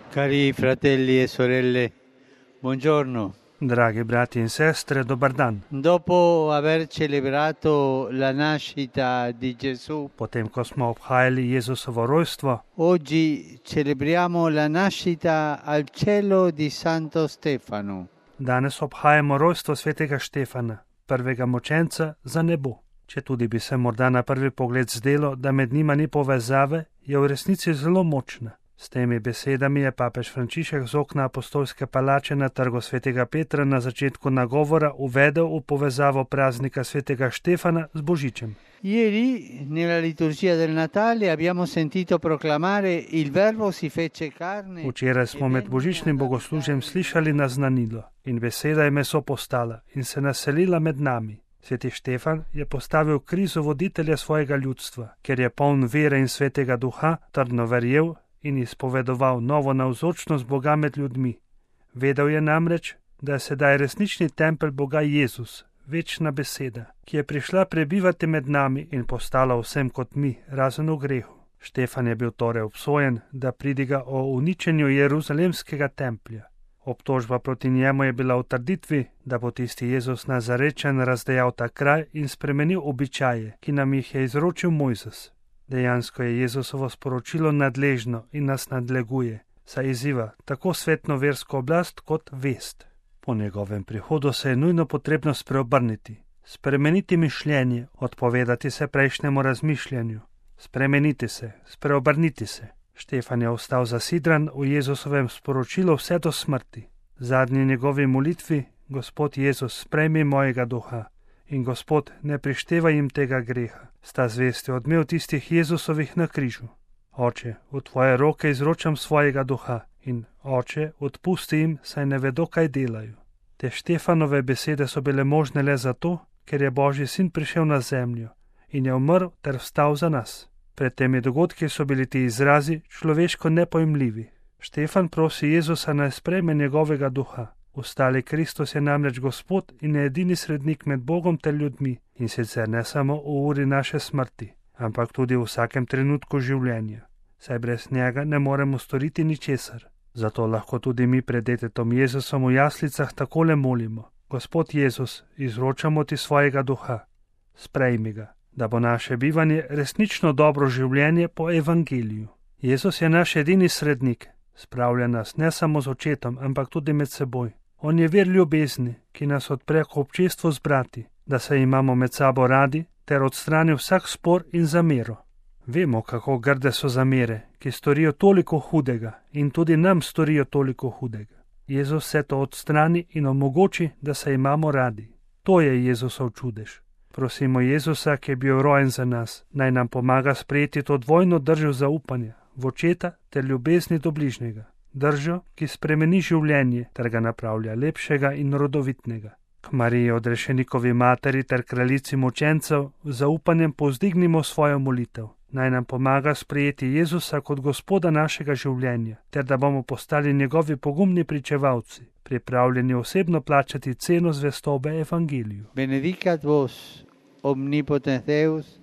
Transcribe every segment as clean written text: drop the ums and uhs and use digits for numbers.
Cari fratelli e sorelle, buongiorno. Dragi brati in sestre, dobar dan. Dopo aver celebrato la nascita di Gesù, Potem, ko smo obhajali Jezusovo rojstvo, oggi celebriamo la nascita al cielo di Santo Stefano. danes obhajamo rojstvo svetega Štefana, prvega mučenca za nebo. Če tudi bi se morda na prvi pogled zdelo, da med njima ni povezave, je v resnici zelo močna. S temi besedami je papež Frančišek z okna apostolske palače na trgu svetega Petra na začetku nagovora uvedel v povezavo praznika svetega Štefana z Božičem. Ieri, nella liturgia del Natale, abbiamo sentito proclamare il Verbo si fece carne. Včeraj smo med božičnim bogoslužjem slišali naznanilo in beseda je meso postala in se naselila med nami. Sveti Štefan je postavil krizo voditelja svojega ljudstva, ker je poln vere in svetega duha, trdno verjel in izpovedoval novo navzočnost Boga med ljudmi. Vedel je namreč, da je sedaj resnični tempelj Boga Jezus, večna beseda, ki je prišla prebivati med nami in postala vsem kot mi, razen v grehu. Štefan je bil torej obsojen, da pridiga o uničenju jeruzalemskega templja. Obtožba proti njemu je bila v trditvi, da bo tisti Jezus Nazarečen razdejal ta kraj in spremenil običaje, ki nam jih je izročil Mojzes. Dejansko je Jezusovo sporočilo nadležno in nas nadleguje, saj izziva tako svetno versko oblast kot vest. Po njegovem prihodu se je nujno potrebno spreobrniti, spremeniti mišljenje, odpovedati se prejšnjemu razmišljanju, spremeniti se, spreobrniti se. Štefan je ostal zasidran v Jezusovem sporočilu vse do smrti. Zadnji njegovi molitvi, Gospod Jezus, sprejmi mojega duha in Gospod, ne prištevaj jim tega greha, sta zvesti odmev tistih Jezusovih na križu. Oče, v tvoje roke izročam svojega duha in Oče, odpusti jim, saj ne vedo, kaj delajo. Te Štefanove besede so bile možne le zato, ker je Božji sin prišel na zemljo in je umrl ter vstal za nas. Pred temi dogodki so bili ti izrazi človeško nepojmljivi. Štefan prosi Jezusa naj sprejme njegovega duha. Ustali Kristus je namreč Gospod in je edini srednik med Bogom ter ljudmi, in sicer ne samo v uri naše smrti, ampak tudi v vsakem trenutku življenja. Saj brez njega ne moremo storiti ničesar. Zato lahko tudi mi pred detetom Jezusom v jaslicah takole molimo. Gospod Jezus, izročamo ti svojega duha. Sprejmi ga, da bo naše bivanje resnično dobro življenje po evangeliju. Jezus je naš edini srednik, spravlja nas ne samo z očetom, ampak tudi med seboj. On je vir ljubezni, ki nas odpre k občestvu z brati, da se imamo med sabo radi, ter odstrani vsak spor in zamero. Vemo, kako grde so zamere, ki storijo toliko hudega in tudi nam storijo toliko hudega. Jezus vse to odstrani in omogoči, da se imamo radi. To je Jezusov čudež. Prosimo Jezusa, ki je bil rojen za nas, naj nam pomaga sprejeti to dvojno držo zaupanja v očeta ter ljubezni do bližnjega. Držo, ki spremeni življenje ter ga napravlja lepšega in rodovitnega. K Mariji odrešenikovi materi ter kraljici mučencev z zaupanjem povzdignimo svojo molitev. Naj nam pomaga sprejeti Jezusa kot Gospoda našega življenja, ter da bomo postali njegovi pogumni pričevalci, pripravljeni osebno plačati ceno zvestobe evangeliju. Benedicat vos, omnipotens Deus,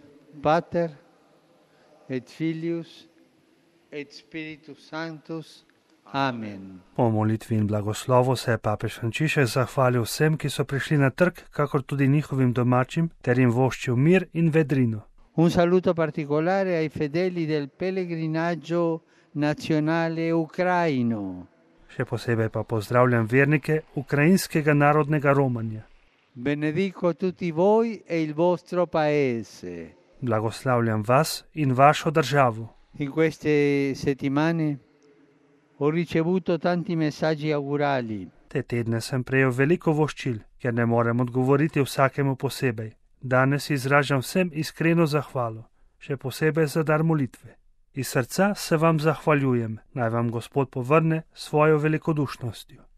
Pater et Filius et Spiritus Sanctus. Amen. Po molitvi in blagoslovu se je papež Frančišek zahvalil vsem, ki so prišli na trg, kakor tudi njihovim domačim, ter jim voščil mir in vedrino. Un saluto particolare ai fedeli del pellegrinaggio nazionale ucraino. Še posebej pa pozdravljam vernike ukrajinskega narodnega romanja. Benedico tutti voi e il vostro paese. Blagoslavljam vas in vašo državo. In queste settimane ho ricevuto tanti messaggi augurali. Te tedne sem prejel veliko voščil, ker ne morem odgovoriti vsakemu posebej. Danes izražam vsem iskreno zahvalo, še posebej za dar molitve. Iz srca se vam zahvaljujem, naj vam Gospod povrne svojo velikodušnostjo.